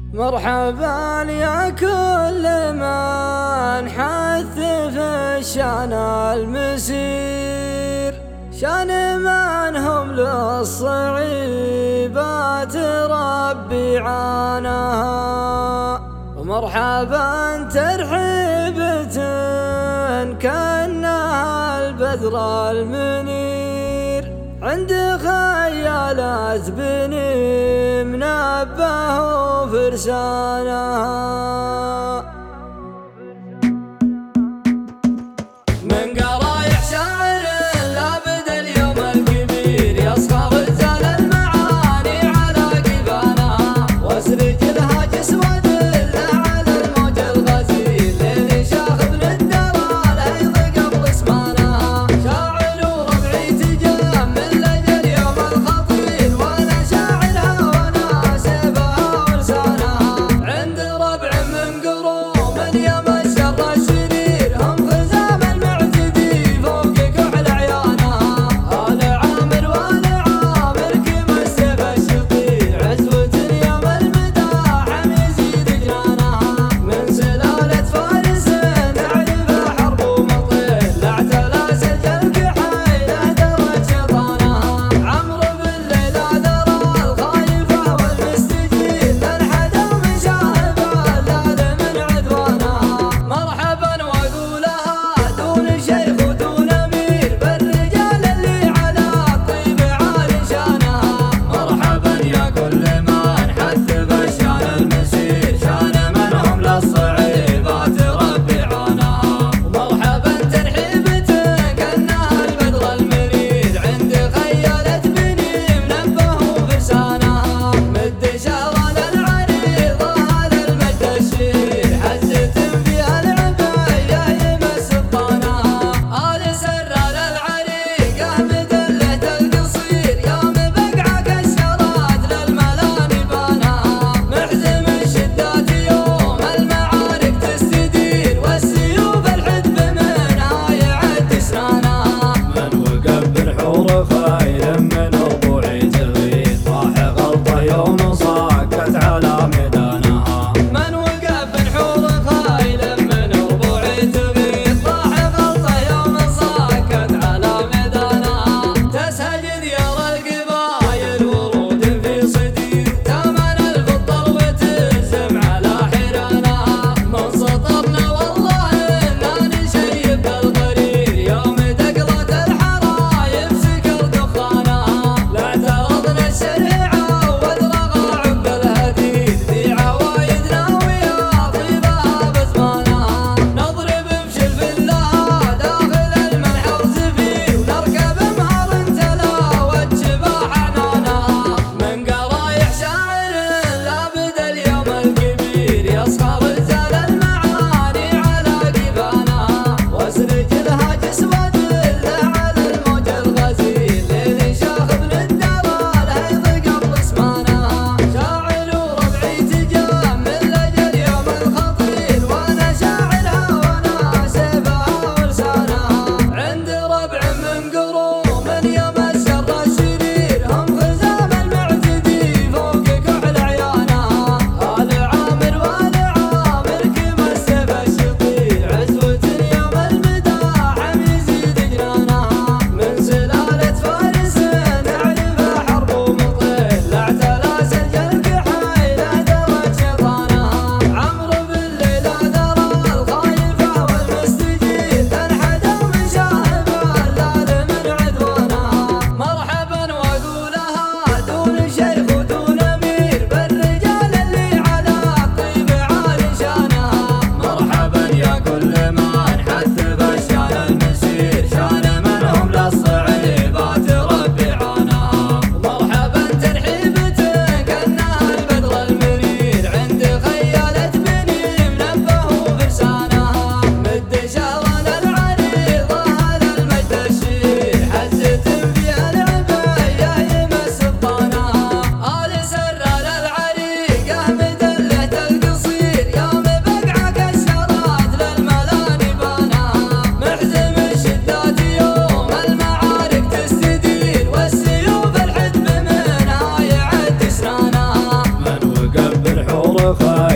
مرحبا يا كل من حث في الشان المسير، شان من هم للصعيبات ربي عاناها. ومرحبا ترحيبة كأنها البدر المنير، عند خيالات بني منبه وفرسانها. من قرايح شاعر لابد اليوم الكبير، يصغر رجال المعاني على قبانها، واسرج لها جسود على الموج الغزير، لين شاخ ابن الدلال ايض قبل اسمانها. شاعر وربعي تجمل لجل يوم الخطير، وانا شاعرها وناسبها ولسانها، عند ربع من خير